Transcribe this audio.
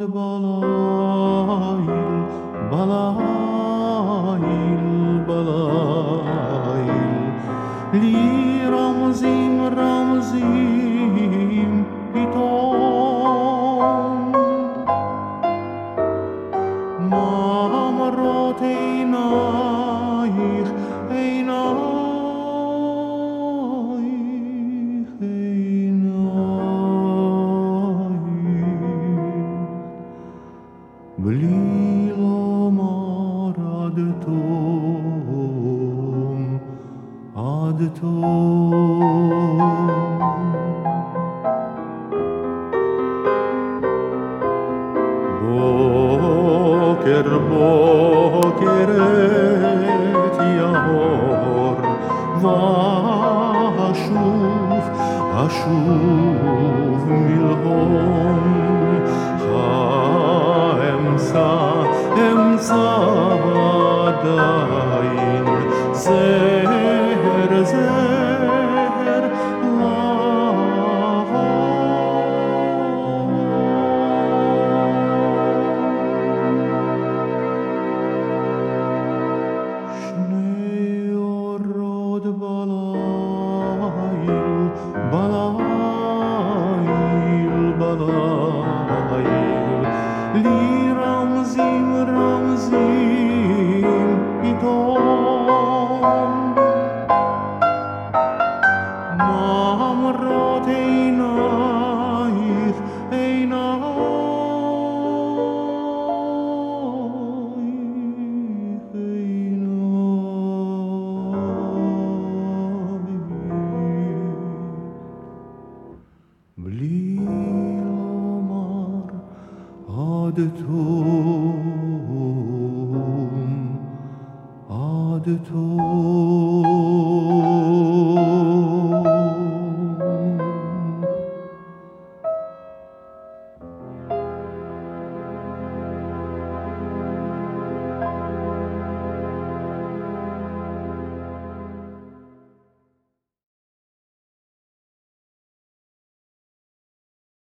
balayl, balayl, balayl. Li ramzim, ramzim, pitom. Mamrot einayich, einayich, einayich. Bli lomar ad tom, ad tom. Boker, boker et yahor, vashuv, ashuv milhom. Emsa, emsa adayin, zer, zer, Shnei orod balayl, balayl, balayl. Li ramzim, ramzim, pitom. Mamrot einayich, einayich, einayich. Bli lomar ad tom, ad tom.